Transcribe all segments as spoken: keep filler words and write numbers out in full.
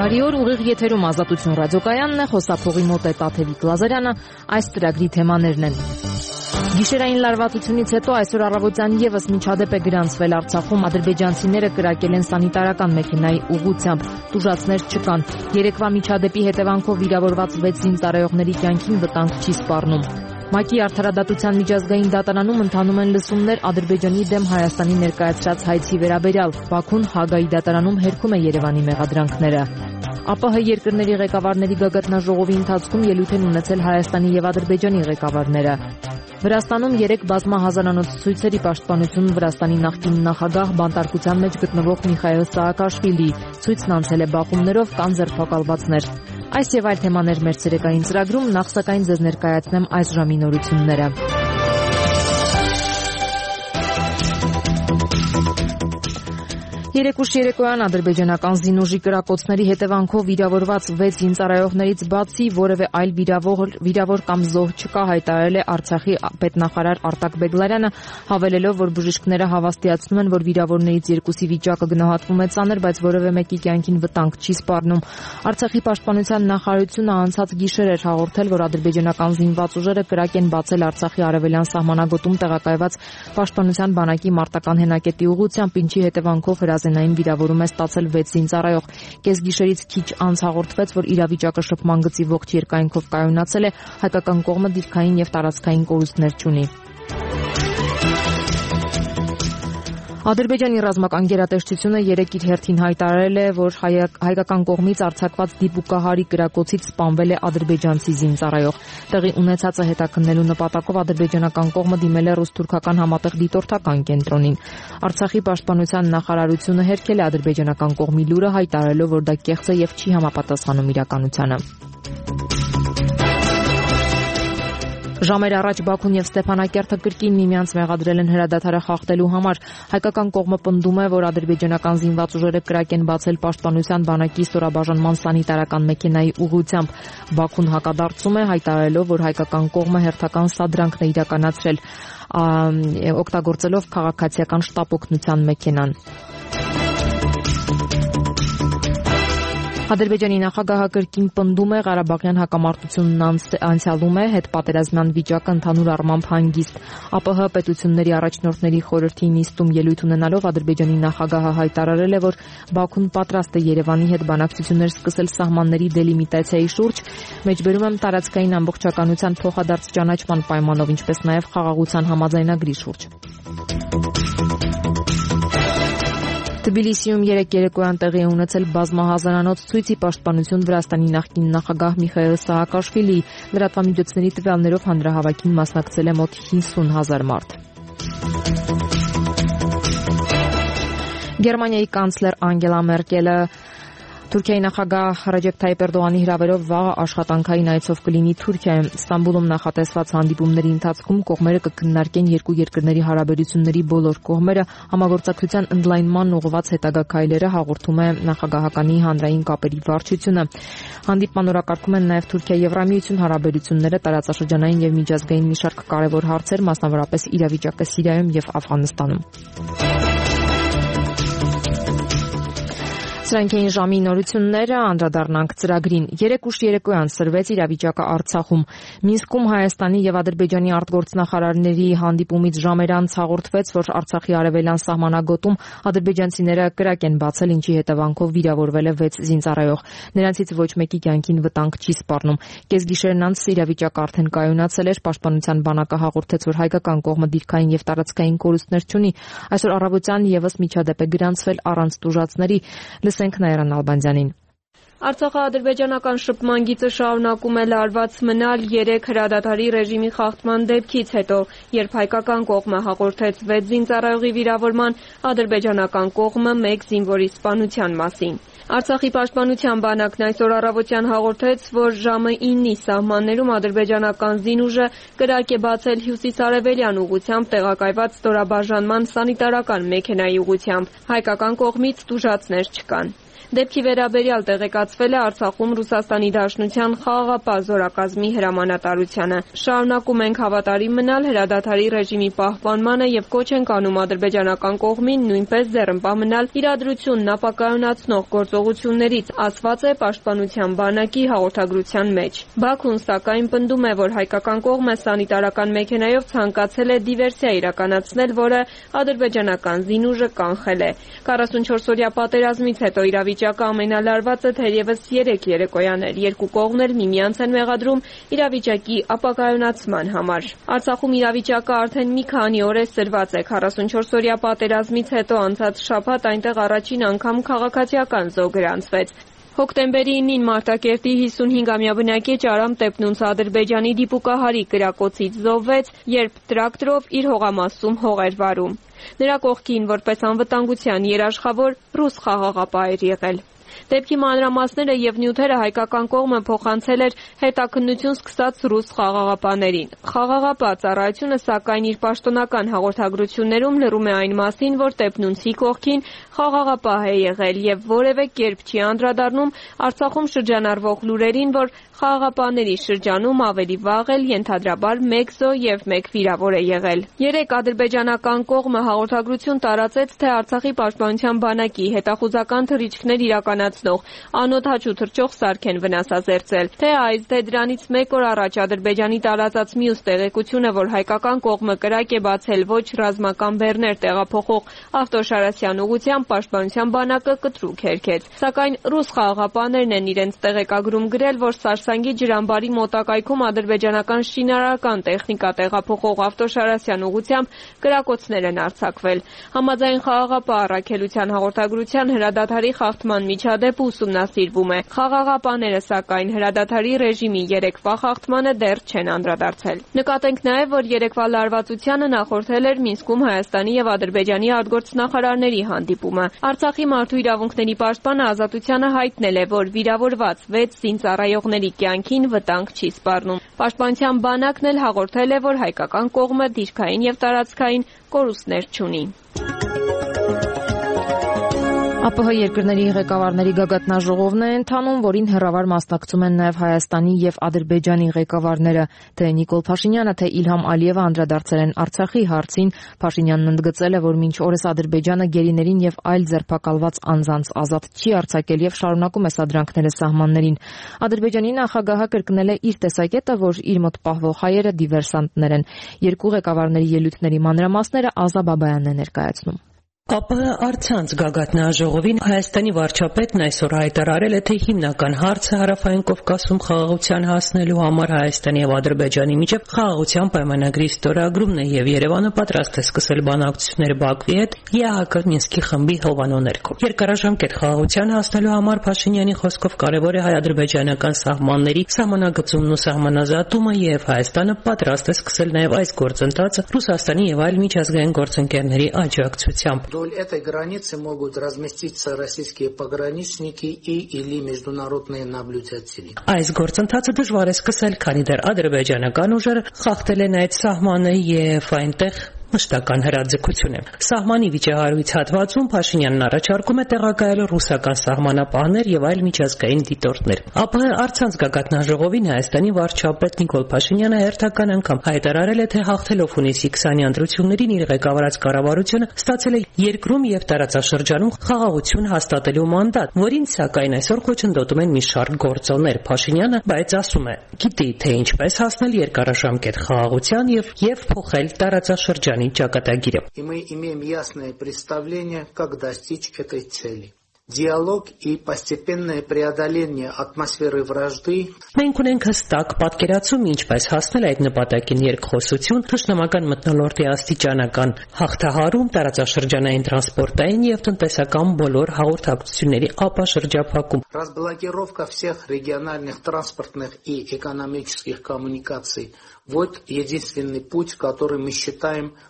Բարի օր, ուղիղ եթերում Ազատություն ռադիոկայանն է, խոսափողի մոտ է Տաթևիկ Լազարյանը, այս ծրագրի թեմաներն են։ Գիշերային լարվածությունից հետո այսօր առավոտյան եւս միջադեպ է գրանցվել Արցախում, ադրբեջանցիները կրակել են սանիտարական մեքենայի ուղղությամբ, տուժածներ չկան։ Երեկվա միջադեպի հետևանքով վիրավորված վեց զինծառայողների կյանքին վտանգ չի սպառնում։ ՄԱԿ-ի արդարադատության միջազգային դատարանում ընթանում են լսումներ Ադրբեջանի դեմ Հայաստանի ներկայացրած հայցի վերաբերյալ։ Բաքուն Հագայի դատարանում հերքում է Երևանի մեղադրանքները։ ԱՊՀ երկրների ղեկավարների գագաթնաժողովի ընթացքում ելույթ են ունեցել Հայաստանի եւ Ադրբեջանի ղեկավարները։ Վրաստանում երեք բազմահազարանոց ցույցերի պաշտպանություն Վրաստանի նախկին նախագահ բանտարկության մեջ գտնվող Միխայիլ Սաակաշվիլի ցույցն անցել է բախումներով, կան ձերբակալվածներ։ Այս եւ այլ թեմաներ մեր ցերեկային ծրագրում, նախ սակայն ձեզ ներկայացնեմ այս ժամի նորությունները։ Երեկուշ երեկոյան ադրբեջանական զինուժի կրակոցների հետևանքով վիրավորված վեց զինծառայողներից բացի որևէ այլ վիրավոր, վիրավոր կամ զոհ չկա, հայտարարել է Արցախի պետնախարար Արտակ Բեգլարյանը, հավելելով, որ բժիշկները հավաստիացնում են, որ վիրավորներից երկուսի վիճակը գնահատվում է ծանր, բայց որևէ մեկի կյանքին վտանգ չի սպառնում։ Արցախի պաշտպանության նախարարությունը անցած գիշեր էր հաղորդել, որ ադրբեջանական զինված ուժերը կրակ են բացել Արցախի արևելյան սահմանագոտում տեղակայված պաշտպանության բանակի մարտական հենակետի ուղղությամբ, ինչի հետևանքով հրազենային վիրավորում է ստացել վեց զինծառայող։ Կեսգիշերից քիչ անց հաղորդվեց, որ իրավիճակը շփման գծի ողջ երկայնքով կայունացել է, հայկական կողմը դիրքային եւ տարածքային կորուստներ չունի։ Ադրբեջանի ռազմական գերատեսչությունը երեկ իր հերթին հայտարարել է, որ հայկական կողմից արձակված դիպուկահարի կրակոցից սպանվել է ադրբեջանցի զինծառայող։ Տեղի ունեցածը հետաքննելու նպատակով ադրբեջանական կողմը դիմել է ռուս-թուրքական համատեղ դիտորդական կենտրոնին։ Արցախի պաշտպանության նախարարությունը հերքել է ադրբեջանական կողմի լուրը, հայտարարելով, որ դա կեղծ է եւ չի համապատասխանում իրականությանը։ Ժամեր առաջ Բաքուն եւ Ստեփանակերտը կրկին միմյանց մեղադրել են հրադադարը խախտելու համար։ Հայկական կողմը պնդում է, որ ադրբեջանական զինված ուժերը կրակ են բացել պաշտպանության բանակի ստորաբաժանման սանիտարական մեքենայի ուղղությամբ։ Բաքուն հակադարձում է, հայտարարելով, որ հայկական կողմը հերթական սադրանքն է իրականացրել, օգտագործելով քաղաքացիական շտապ օգնության մեքենան։ Ադրբեջանի նախագահը կրկին պնդում է, Ղարաբաղյան հակամարտությունն անցյալում է, հետպատերազմյան վիճակը ընդհանուր առմամբ հանգիստ։ ԱՊՀ պետությունների առաջնորդների խորհրդի նիստում ելույթ ունենալով Ադրբեջանի նախագահը հայտարարել է, որ Բաքուն պատրաստ է Երևանի հետ բանակցություններ սկսել սահմանների դելիմիտացիայի շուրջ, մեջբերում եմ տարածքային ամբողջականության փոխադարձ ճանաչման պայմանով, ինչպես նաև խաղաղության համաձայնագրի շուրջ։ Թբիլիսիում երեկ երեկոյան տեղի է ունեցել բազմահազարանոց ցույցի պաշտպանություն Վրաստանի նախկին նախագահ Միխայիլ Սաակաշվիլի։ Լրատվամիջոցների տվյալներով հանրահավաքին մասնակցել է մոտ հինգսուն հազար մարդ։ Գերմանիայի կանցլեր Անգելա Մերկելը Թուրքիայի նախագահ Ռեջեփ Թայիպ Էրդողանի հրավերով վաղ աշխատանքային այցով կլինի Թուրքիայում։ Ստամբուլում նախատեսված հանդիպումների ընթացքում կողմերը կքննարկեն երկու երկրների հարաբերությունների բոլոր կողմերը, համագործակցության ընդլայնման ուղղված հետագա քայլերը, հաղորդում է նախագահականի հանրային կապերի վարչությունը։ Հանդիպման օրակարգում են նաև Թուրքիա-Եվրամիություն հարաբերությունները, տարածաշրջանային եւ միջազգային մի շարք կարևոր հարցեր, մասնավորապես իրավիճակը Սիրիայում եւ Աֆղանստանում։ Սրանք էին ժամի նորությունները, անդրադառնանք ծրագրին։ Երեկուշ երեկոյան սրվեց իրավիճակը Արցախում։ Մինսկում Հայաստանի եւ Ադրբեջանի արտգործնախարարների հանդիպումից ժամեր անց հաղորդվեց, որ Արցախի արևելյան սահմանագոտում ադրբեջանցիները կրակ են բացել, ինչի հետևանքով վիրավորվել է վեց զինծառայող։ Նրանցից ոչ մեկի կյանքին վտանգ չի սպառնում։ Կեսգիշերն անց իրավիճակը արդեն կայունացել էր, պաշտպանության բանակը հաղորդեց, որ հայկական կողմը դիրքային եւ տարածքային կորուստներ չունի։ Այսօր առավոտյան եւս միջադեպ է գրանցվել առանց տուժածների։ Լսենք Նաիրան Ալբանդյանին։ Արցախա-ադրբեջանական շփման գիծը շարունակում է լարված մնալ երեք հրադադարի ռեժիմի խախտման դեպքից հետո, երբ հայկական կողմը հաղորդեց վեց զինծառայողի վիրավորման, ադրբեջանական կողմը մեկ զինվորի սպանության մասին։ Արցախի պաշտպանության բանակն այսօր առավոտյան հաղորդեց, որ ժամը իննի սահմաններում ադրբեջանական զինուժը կրակ է բացել հյուսիսարևելյան ուղղությամբ տեղակայված ստորաբաժանման սանիտարական մեքենայի ուղղությամբ։ Հայկական կողմից տուժածներ չկան։ Դեպքի վերաբերյալ տեղեկատվություն հատկացվել է Արցախում Ռուսաստանի Դաշնության խաղաղապահ զորակազմի հրամանատարությանը։ Շարունակում ենք հավատարիմ մնալ հրադադարի ռեժիմի պահպանմանը եւ կոչ ենք անում ադրբեջանական կողմին նույնպես ձեռնպահ մնալ իրադրությունն ապակայունացնող գործողություններից, ասված է Պաշտպանության բանակի հաղորդագրության մեջ։ Բաքուն սակայն պնդում է, որ հայկական կողմը սանիտարական մեքենայով ցանկացել է դիվերսիա իրականացնել, որը ադրբեջանական զինուժը կանխել է։ քառասունչորսօրյա պատերազմից հետո իրավիճակը ամենալարվածը թերևս երեք երեկոյան էր։ Երկու կողմն էլ միմյանց են մեղադրում իրավիճակի ապակայունացման համար։ Արցախում իրավիճակը արդեն մի քանի օր է սրված է։ քառասունչորսօրյա պատերազմից հետո անցած շաբաթ այնտեղ առաջին անգամ քաղաքացիական զոհ գրանցվեց։ Հոկտեմբերի ինին Մարտակերտի հիսունհինգամյա բնակիչ Արամ Տեպնունցը Ադրբեջանի դիպուկահարի կրակոցից զոհվեց, երբ տրակտորով իր հողամասում հող էր վարում։ Նրա կողքին որպես անվտանգության երաշխավոր ռուս խաղաղապահ էր եղել։ Դեպքի մանրամասները եւ նյութերը հայկական կողմը փոխանցել էր հետաքննություն սկսած ռուս խաղաղապահներին։ Խաղաղապահ ծառայությունը սակայն իր պաշտոնական հաղորդագրություններում լրում է այն մասին, որ Տեպնունցի կողքին խաղաղապահ է եղել եւ որևէ կերպ չի անդրադառնում Արցախում շրջանառվող լուրերին, որ խաղաղապահների շրջանում ավելի վաղ էլ ենթադրաբար մեկ զոհ եւ մեկ վիրավոր է եղել։ Երեք ադրբեջանական կողմը հաղորդագրություն տարածեց, թե Արցախի պաշտպանության բանակի հետախուզական թռիչքներ իրականացնող անօդաչ ու թռչող սարք են վնասազերծել։ Թե այս, թե դրանից մեկ օր առաջ Ադրբեջանի տարածած մյուս տեղեկությունը, որ հայկական կողմը կրակ է բացել ոչ ռազմական բեռներ տեղափոխող Ավտոշարասյան ուղղությամբ, պաշտպանության բանակը կտրուկ հերքեց։ Սակայն ռուս խաղաղապահներն են իրենց տեղեկագրում գրել, որ Սարսանգի ջրամբարի մոտակայքում ադրբեջանական շինարարական տեխնիկա տեղափոխող Ավտոշարասյան ուղղությամբ կրակոցներ են արձակվել։ Համաձայն խաղաղապահ առաքելության հաղորդագրության հրադադարի խախտման միջադեպը ուսումնասիրվում է։ Խաղաղապահները սակայն հրադադարի ռեժիմի երեկվա խախտմանը դեռ չեն անդրադարձել։ Նկատենք նաև, որ երեկվա լարվածությանը նախորդել էր Մինսկում Հայաստանի եւ Ադրբեջանի արտգործնախարարների հանդիպումը։ Արցախի մարդու իրավունքների պաշտպանը Ազատությանը հայտնել է, որ վիրավորված վեց զինծառայողների կյանքին վտանգ չի սպառնում։ Պաշտպանության բանակն էլ հաղորդել է, որ հայկական կողմը դիրքային եւ տարածքային կորուստներ չունի։ ԱՊՀ երկրների ղեկավարների գագաթնաժողովն է ընթանում, որին հեռավար մասնակցում են նաև Հայաստանի եւ Ադրբեջանի ղեկավարները։ Թե Նիկոլ Փաշինյանը, թե Իլհամ Ալիևը անդրադարձել են Արցախի հարցին։ Փաշինյանն ընդգծել է, որ մինչ օրս Ադրբեջանը գերիներին եւ այլ ձերբակալված անձանց ազատ չի արձակել եւ շարունակում է սադրանքները սահմաններին։ Ադրբեջանի նախագահը կրկնել է իր տեսակետը, որ իր մոտ պահվող հայերը դիվերսանտներ են։ Երկու ղեկավարների ելույթների մանրամասները Ազա Բաբայանն է ներկայացնում։ ԱՊՀ առցանց գագաթնաժողովին Հայաստանի վարչապետն այսօր հայտարարել է, թե հիմնական հարցը Հարավային Կովկասում խաղաղության հասնելու համար Հայաստանի եւ Ադրբեջանի միջեւ խաղաղության պայմանագրի ստորագրումն է եւ Երևանը պատրաստ է սկսել բանակցություններ Բաքվի հետ ԵԱՀԿ Մինսկի խմբի հովանու ներքո։ Երկարաժամկետ խաղաղության հասնելու համար Փաշինյանի խոսքով կարևոր է հայ-ադրբեջանական սահմանների սահմանագծումն ու սահմանազատումը եւ Հայաստանը պատրաստ է սկսել նաեւ այս գործընթացը Ռուսաստանի եւ այլ միջազգային գործընկերների աջակցությամբ։ Вдоль этой границы могут разместиться российские пограничники и или международные наблюдатели. Այս գործընթացը դժվար է սկսել, քանի դեռ ադրբեջանական ուժերը խախտել են այդ սահմանը եւ այնտեղ մշտական հրաձգություն է։ Սահմանի վիճահարույց հատվածում Փաշինյանն առաջարկում է տեղակայել ռուսական սահմանապահներ եւ այլ միջազգային դիտորդներ։ ԱՊՀ առցանց գագաթնաժողովին Հայաստանի վարչապետ Նիկոլ Փաշինյանը հերթական անգամ հայտարարել է, թե հաղթելով հունիսի քսանի ընտրություններին իր ղեկավարած կառավարությունը ստացել է երկրում եւ տարածաշրջանում խաղաղություն հաստատելու մանդատ, որին սակայն այսօր խոչընդոտում են մի շարք գործոններ։ Փաշինյանը բայց ասում է, գիտի, թե ինչպես հասնել երկարաժամկետ խաղաղության եւ եւ փոխել տարածաշրջան И мы имеем ясное представление, как достичь этой цели. Диалог и постепенное преодоление атмосферы вражды. Մենք ունենք հստակ պատկերացում, ինչպես հասնել այդ նպատակին երկխոսություն, թշնամական մթնոլորտի աստիճանական հաղթահարում, տարածաշրջանային տրանսպորտային եւ տնտեսական բոլոր հաղորդակցությունների ապաշրջափակում։ Разблокировка всех региональных транспортных и экономических коммуникаций. Вот единственный путь, который мы считаем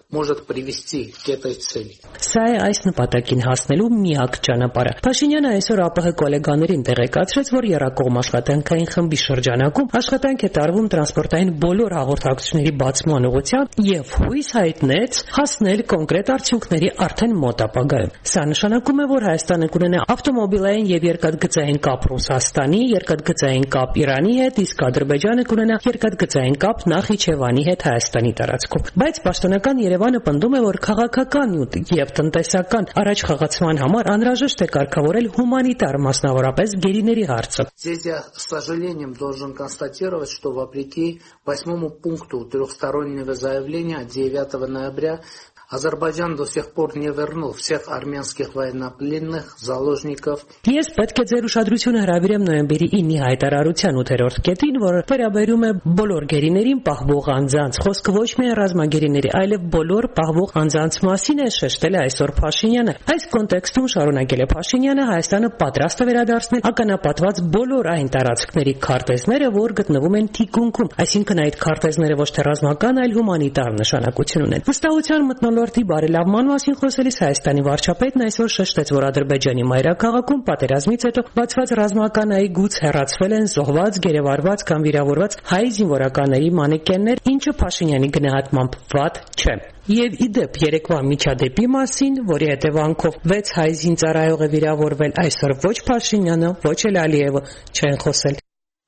может привести к этой цели. Սա է այս նպատակին հասնելու միակ ճանապարհը։ Փաշինյանը այսօր ԱՊՀ գոլեգաներին տեղեկացրեց, որ եռակողմ աշխատանքային խմբի շրջանակում աշխատանք է տարվում տրանսպորտային բոլոր հաղորդակցությունների բացման ուղղությամբ եւ հույս հայտնեց հասնել կոնկրետ արդյունքների արդեն մոտ ապագայում։ Սա նշանակում է, որ Հայաստանը կունենա ավտոմոբիլային եւ երկաթգծային կապ Ռուսաստանի, երկաթգծային կապ Իրանի հետ, իսկ Ադրբեջանը կունենա երկաթգծային կապ Նախիջևանի հետ Հայաստանի տարածքում։ Բայց պաշտոնական Երևանը պնդում է, որ քաղաքական եւ տնտեսական առաջխաղացման համար անհրաժեշտ է կարգավորել հումանիտար, մասնավորապես գերիների հարցը։ Здесь я с сожалением должен констатировать, что вопреки восьмому пункту трехстороннего заявления от девятого ноября Азербайджан до сих пор не вернул всех армянских военнопленных, заложников. Ես պետք է ձեր ուշադրությունը հրավիրեմ նոյեմբերի ինի հայտարարության ութերորդ կետին, որը վերաբերում է բոլոր գերիներին պահվող անձանց։ Խոսքը ոչ միայն ռազմագերիների, այլև բոլոր պահվող անձանց մասին է, շեշտել է այսօր Փաշինյանը։ Այս կոնտեքստում շարունակել է Փաշինյանը, Հայաստանը պատրաստ է վերադարձնել ականապատված բոլոր այն տարածքների քարտեզները, որ գտնվում են թիկունքում, այսինքն այդ քարտեզները ոչ թե ռազմական, այլ հումանիտար նշանակություն ունեն։ Վստահության մթնոլորտի բարելավման մասին խոսելիս Հայաստանի վարչապետն այսօր շեշտեց, որ Ադրբեջանի մայրաքաղաքում պատերազմից հետո բացված ռազմական այգուց հեռացվել են զոհված, գերեվարված կամ վիրավորված հայ զինվորականների մանեկեններ, ինչը Փաշինյանի գնահատմամբ վատ չէ։ Եվ ի դեպ երեկվա միջադեպի մասին, որի հետևանքով վեց հայ զինծառայող է վիրավորվել, այսօր ոչ Փաշինյանը, ոչ էլ Ալիևը չեն խոսել։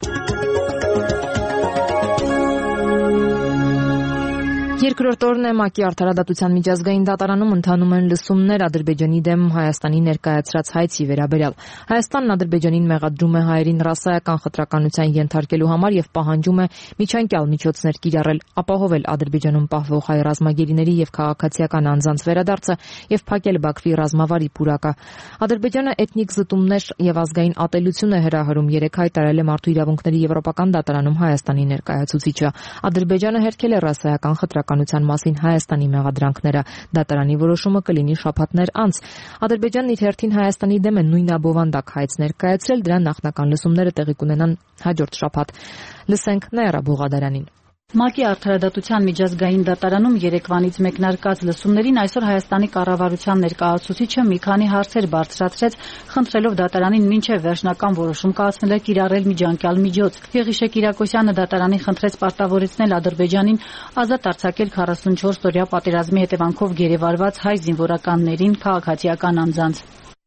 Երկրորդ օրն է ՄԱԿ-ի Արդարադատության միջազգային դատարանում ընթանում են լսումներ Ադրբեջանի դեմ Հայաստանի ներկայացրած հայցի վերաբերյալ։ Հայաստանն Ադրբեջանին մեղադրում է հայերին ռասայական խտրականության ենթարկելու համար եւ պահանջում է միջանկյալ միջոցներ կիրառել, ապահովել Ադրբեջանում պահվող հայ ռազմագերիների եւ քաղաքացիական անձանց վերադարձը եւ փակել Բաքվի ռազմավարի պուրակը։ Ադրբեջանը էթնիկ զտումներ եւ ազգային ատելություն է հրահրում, երեք հայտարարել է Մարդու իրավունքների եվրոպական դատարանում Հայաստանի ներկայացուցիչը։ Ադրբեջանը հերքել է ռասայական խտրականության մասին Հայաստանի մեղադրանքները։ Դատարանի որոշումը կլինի շաբաթներ անց։ Ադրբեջանն իր հերթին Հայաստանի դեմ է նույնաբովանդակ հայց ներկայացրել, դրա նախնական լսումները տեղի կունենան հաջորդ շաբաթ։ Լսենք Նաիրա Բուղադարանին։ ՄԱԿ-ի Արդարադատության միջազգային դատարանում երեկվանից մեկնարկած լսումներին այսօր Հայաստանի կառավարության ներկայացուցիչը մի քանի հարցեր բարձրացրեց, խնդրելով դատարանին մինչև վերջնական որոշում կայացնել կիրառել միջանկյալ միջոց։ Եղիշե Կիրակոսյանը դատարանին խնդրեց պարտավորեցնել Ադրբեջանին ազատ արձակել քառասունչորս օրյա պատերազմի հետևանքով գերեվարված հայ զինվորականներին, քաղաքացիական անձանց։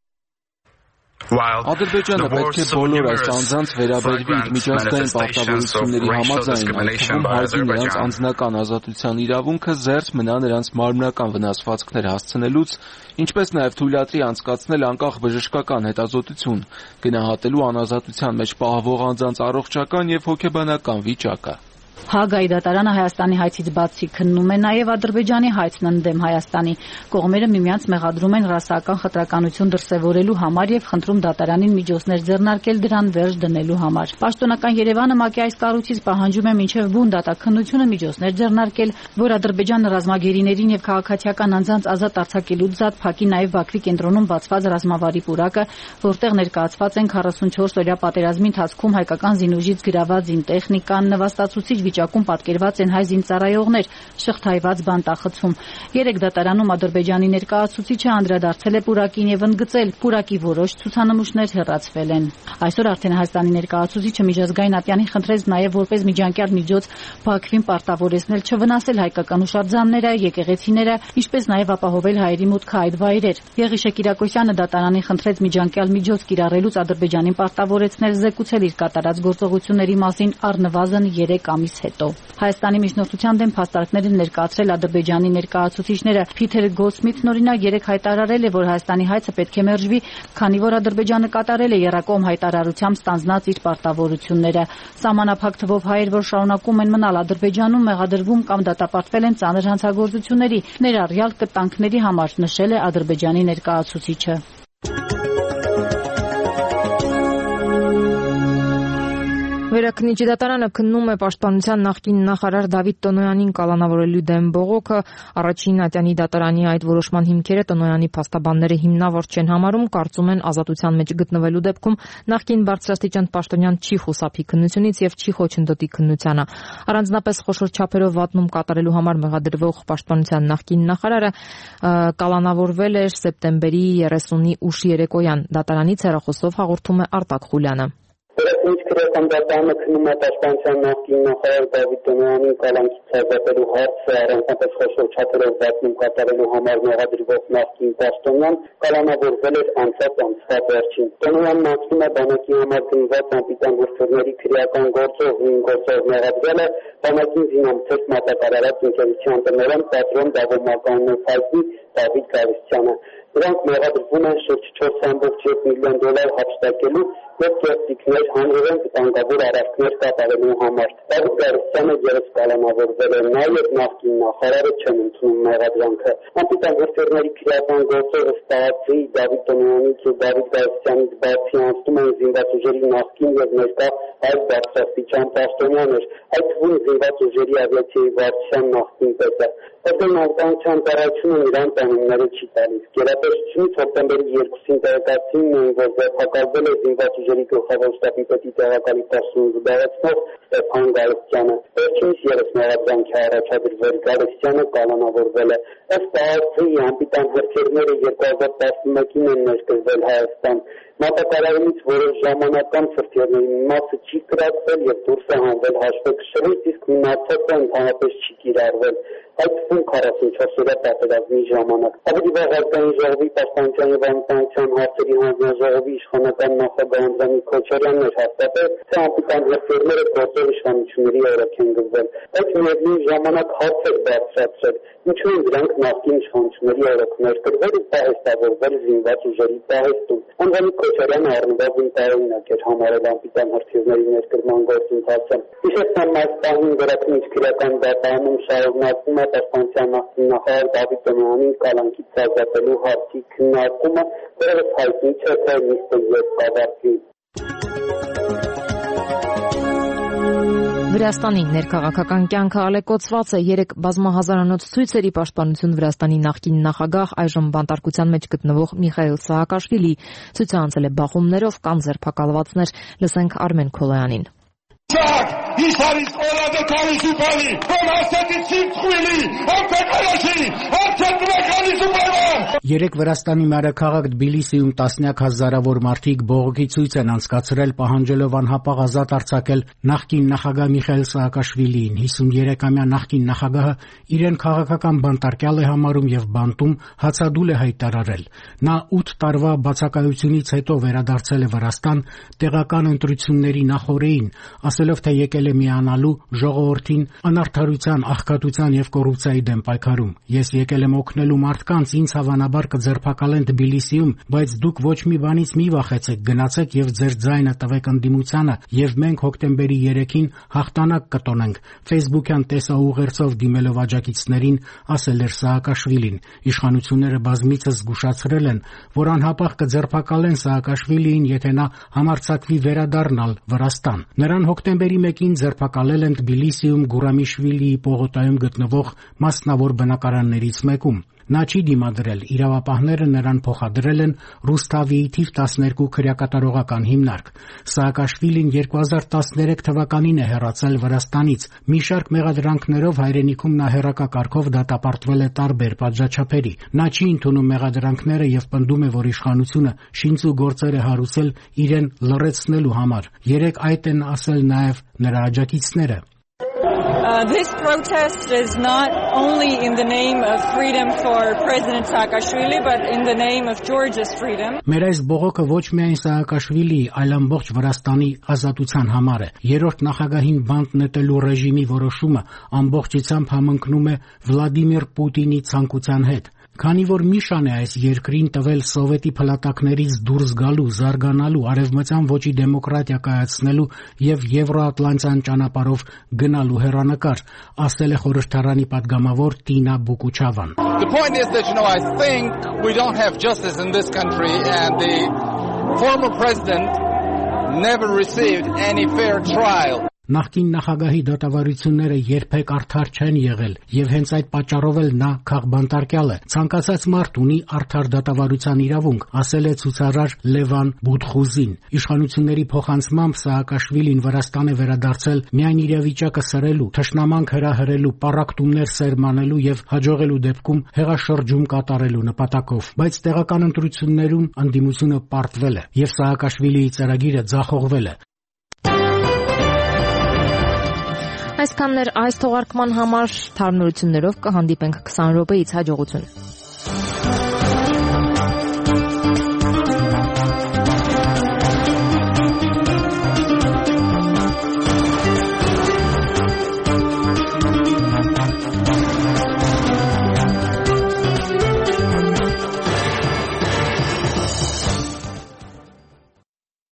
Ադրբեջանը պետք է բոլոր այս անձանց վերաբերվի իր միջազգային պարտավորությունների համաձայն, այդտեղում հարգի նրանց անձնական ազատության իրավունքը, զերծ մնա նրանց մարմնական վնասվածքներ հասցնելուց, ինչպես նաև թույլատրի անցկացնել անկախ բժշկական հետազոտություն, գնահատելու անազատության մեջ պահվող անձանց առողջական եւ հոգեբանական վիճակը։ Հագայի դատարանը Հայաստանի հայցից բացի քննում է նաև Ադրբեջանի հայցն ընդդեմ Հայաստանի։ Կողմերը միմյանց մեղադրում են ռասայական խտրականություն դրսևորելու համար եւ խնդրում դատարանին միջոցներ ձեռնարկել դրան վերջ դնելու համար։ Պաշտոնական Երևանը ՄԱԿ-ի այս կառույցից պահանջում է մինչև բուն դատաքննությունը միջոցներ ձեռնարկել, որ Ադրբեջանը ռազմագերիներին եւ քաղաքացիական անձանց ազատ արձակելուց զատ փակի նաև Բաքվի կենտրոնում բացված ռազմավարի պուրակը, որտեղ ներկայացված են քառասունչորս օրյա պատերազմի ընթացքում հայկական զինուժից գրաված զինտեխնիկան, նվաստացուցիչ վիճակում պատկերված են հայ զինծառայողներ, շղթայված բանտախցում։ Երեք դատարանում Ադրբեջանի ներկայացուցիչը անդրադարձել է պուրակին եւ ընդգծել, պուրակի որոշ ցուցանմուշներ հեռացվել են։ Այսօր արդեն Հայաստանի ներկայացուցիչը միջազգային ատյանին խնդրեց նաեւ որպես միջանկյալ միջոց Բաքվին պարտավորեցնել չվնասել հայկական հուշարձանները, եկեղեցիները, ինչպես նաեւ ապահովել հայերի մուտքը այդ վայրեր։ Եղիշե Կիրակոսյանը դատարանին խնդրեց միջանկյալ միջոց կիրառելուց Ադրբեջանին պարտավորեցնել զեկուցել իր կատարած գործողությունների մասին առնվազն երեք ամիս հետո։ Հայաստանի միջնորդության դեմ փաստարկներ են ներկայացրել Ադրբեջանի ներկայացուցիչները։ Փիթեր Գոլդսմիթն օրինակ երեք հայտարարել է, որ Հայաստանի հայցը պետք է մերժվի, քանի որ Ադրբեջանը կատարել է եռակողմ հայտարարությամբ ստանձնած իր պարտավորությունները։ Սահմանափակ թվով հայեր, որ շարունակում են մնալ Ադրբեջանում, մեղադրվում կամ դատապարտվել են ծանր հանցագործությունների, ներառյալ կտանքների համար, նշել է Ադրբեջանի ներկայացուցիչը։ Վերաքննիչի դատարանը քննում է պաշտպանության նախկին նախարար Դավիթ Տոնոյանին կալանավորելու դեմ բողոքը։ Առաջին ատյանի դատարանի այդ որոշման հիմքերը Տոնոյանի փաստաբանները հիմնավոր չեն համարում, կարծում են ազատության մեջ գտնվելու դեպքում նախկին բարձրաստիճան պաշտոնյան չի խուսափի քննությունից եւ չի խոչընդոտի քննությանը։ Առանձնապես խոշոր չափերով վատնում կատարելու համար մեղադրվող պաշտպանության նախկին նախարարը կալանավորվել էր սեպտեմբերի երեսունի ուշ երեկոյան։ Դատարանից հեռախոսով հաղորդում է Արտակ Խուլյանը։ Վերաքննիչ քրեական դատարանը քննում է պաշտպանության նախկին նախարար Դավիթ Տոնոյանին կալանքից ազատելու հարցը, առանձնապես խոշոր չափերով վատնում կատարելու համար մեղադրվող նախկին պաշտոնյան կալանավորվել էր անցած ամսվա վերջին։ Տոնոյանն անցնում է բանակի համար գնված անպիտան հրթիռների քրեական գործով, նույն գործով մեղադրել է բանակին զինամթերք մատակարարած ընկերության տնօրեն պատրոն Դավոմականն հայտնի Դավիթ Գարստյանը։ Նրանք մեղադրվում են շուրջ չորս կόμμα յոթ միլիոն դոլար հափշտակելու եւ կերտիկներ հանրային վտանգավոր արարքներ կատարելու համար։ Դավիթ Գարստյանը ևս կալանավորվել է, նաեւ նախկին նախարարը չեն ընդունում մեղադրանքը։ Անպիտան հրթիռների քրեական գործով ըստի Դավիթ Տոնոյանից ու Դավիթ Գարստյանից բացի անցնում են զինված ուժերի նախկին եւ ներկա այլ բարձրաստիճան պաշտոնյաներ, այդ թվում զինված ուժերի ավիացիայի վարչության նախկին պետը։ Ըստ անվտանգության ծառայությունը նրանց անունները չի տալիս։ Գերապաշտությունից հոկտեմբերի երկուսին տեղեկացին, որ ձերբակալվել է զինված ուժերի գլխավոր շտաբի պետի տեղակալի տասնութ զբաղեցնող Ստեփան Գալստյանը։ Վերջինիս ևս մեղադրանքի առաջադրվել Գալստյանը կալանավորվել է։ Ըստ ԱԱՑ-ի անպիտան հրթիռները երկու հազար տասնմեկին են ներկրվել Հայաստան։ Մատակարարումից որոշ ժամանակ անց հրթիռների մի մասը չի կրակվել եւ դուրս է հանվել հաշվեկշռից, իսկ մնացածը ընդհանրապես չի կիրառվել։ Այդ թվում քառասունչորս օրյա պատերազմի ժամանակ։ Ավելի վաղ ազգային ժողովի պաշտպանության եւ անվտանգության հարցերի հանձնաժողովի իշխանական նախագահ Անդրանիկ Քոչարյանն էր հաստատել, թե անպիտան հրթիռները գործող իշխանությունների օրոք են գծվել։ Այդ միևնույն ժամանակ հարց էր բարձրացրել, ինչու են դրանք նախկին իշխանությունների օրոք ներկրվել ու պահեստավորվել զինված ուժերի պահեստում։ Անդրանիկ Քոչարյանը առնվազն տարօրինակ էր համարել անպիտան հրթիռների ներկրման գործընթացը։ Հիշեցնեմ, այս պահին վերաքննիչ քրեական դատարանում շարունակվում է պաշտպանության նախկին նախարար Դավիթ Տոնոյանին կալանքից ազատելու հարցի քննարկումը, որը հայտնի չէ, թե նիստը երբ կավարտվի։ Վրաստանի ներքաղաքական կյանքը ալեկոծված է։ Երեք բազմահազարանոց ցույցերի պաշտպանություն Վրաստանի նախկին նախագահ, այժմ բանտարկության մեջ գտնվող Միխայիլ Սահակաշվիլի ցույցը անցել է բախումներով, կան ձերբակալվածներ։ Լսենք Արմեն Քոլոյանին։ Իշարից օրադը կարիս ու բանի, որ ասետից սիմց խույլի, ամպեքարաշի, ամպեքարաշի ու բանան։ Երեք Վրաստանի մայրաքաղաք Թբիլիսիում տասնյակ հազարավոր մարդիկ բողոքի ցույց են անցկացրել, պահանջելով անհապաղ ազատ արձակել նախկին նախագահ Միխայիլ Սահակաշվիլիին։ հիսուներեքամյա նախկին նախագահը իրեն քաղաքական բանտարկյալ է համարում եւ բանտում հացադուլ է հայտարարել։ Նա ութ տարվա բացակայությունից հետո վերադարձել է Վրաստան տեղական ընտրությունների նախօրեին, ասելով, թե եկել է միանալու ժողովրդին անարդարության, աղքատության եւ կոռուպցիայի դեմ պայքարում։ Ես եկել եմ օգնելու մարդկանց, ինձ հավանաբար կձերբակալեն Թբիլիսիում, բայց դուք ոչ մի բանից մի վախեցեք, գնացեք եւ ձեր ձայնը տվեք ընդդիմությանը եւ մենք հոկտեմբերի երեքին հաղթանակ կտոնենք։ Facebook-յան տեսաուղերձով դիմելով աջակիցներին ասել էր Սահակաշվիլին։ Իշխանությունները բազմիցս զգուշացրել են, որ անհապաղ կձերբակալեն Սահակաշվիլիին, եթե նա համարձակվի վերադառնալ Վրաստան։ Նրան հոկտեմբերի մեկին ձերբակալել են Թբիլիսիում Գուրամիշվիլիի պողոտայում գտնվող մասնավոր բնակարաններից մեկում։ Նա չի դիմադրել, իրավապահները նրան փոխադրել են Ռուսթավիի թիվ տասներկու քրեակատարողական հիմնարկ։ Սահակաշվիլին երկու հազար տասներեք թվականին է հեռացել Վրաստանից։ Մի շարք մեղադրանքներով հայրենիքում նա հեռակակարգով դատապարտվել է տարբեր պատժաչափերի։ Նա չի ընդունում մեղադրանքները եւ պնդում է, որ իշխանությունը շինծու գործեր է հարուցել իրեն լռեցնելու համար։ Երեք այդ են ասել նաեւ նրա աջակիցները։ Uh, this protest is not only in the name of freedom for President Saakashvili, but in the name of Georgia's freedom. Մեր այս բողոքը ոչ միայն Սահակաշվիլիի, այլ ամբողջ Վրաստանի ազատության համար է։ Երրորդ նախագահին բանտ նետելու ռեժիմի որոշումը ամբողջությամբ համընկնում է Վլադիմիր Պուտինի ցանկության հետ։ Քանի որ Միշան է այս երկրին տվել սովետի փլատակներից դուրս գալու, զարգանալու, արևմտյան ոճի դեմոկրատիա կայացնելու եւ եվրոատլանտյան ճանապարհով գնալու հեռանկար, ասել է խորհրդարանի падգամավոր Տինա Բուկուչավան։ The point is that, you know, I think we don't have justice in this country, and the former president never received any fair trial. Նախկին նախագահի դատավարությունները երբեք արդար չեն եղել, եւ հենց այդ պատճառով էլ նա քաղբանտարկյալ է։ Ցանկացած մարդ ունի արդար դատավարության իրավունք, ասել է ցուցարար Լևան Բուդխուզին։ Իշխանությունների փոխանցմամբ Սաակաշվիլին Վրաստան է վերադարձել միայն իրավիճակը սրելու, թշնամանք հրահրելու, պառակտումներ սերմանելու եւ հաջողելու դեպքում հեղաշրջում կատարելու նպատակով։ Բայց տեղական ընտրություններում անդիմությունը պարտվել է եւ Սաակաշվիլիի ծրագիրը ձախողվել է։ Այսքանն էր այս թողարկման համար, թարմնություններով կհանդիպենք քսան րոպեից, հաջողություն։